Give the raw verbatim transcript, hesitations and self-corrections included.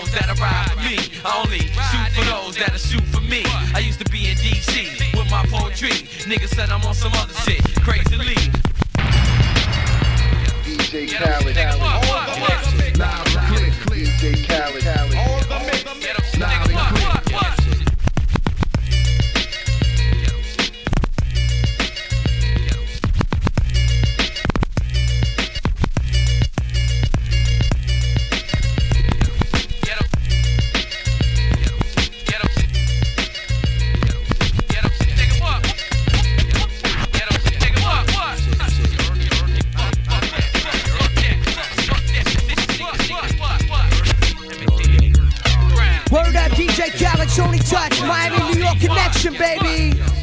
those that'll ride for me. I only shoot for those that'll shoot for me. I used to be in D C with my poetry. Niggas said I'm on some other shit, crazily. D J Khaled, all the mix, loud and clear. D J Khaled, all the mix, loud and clear. Tony Touch, Miami, New York connection, baby.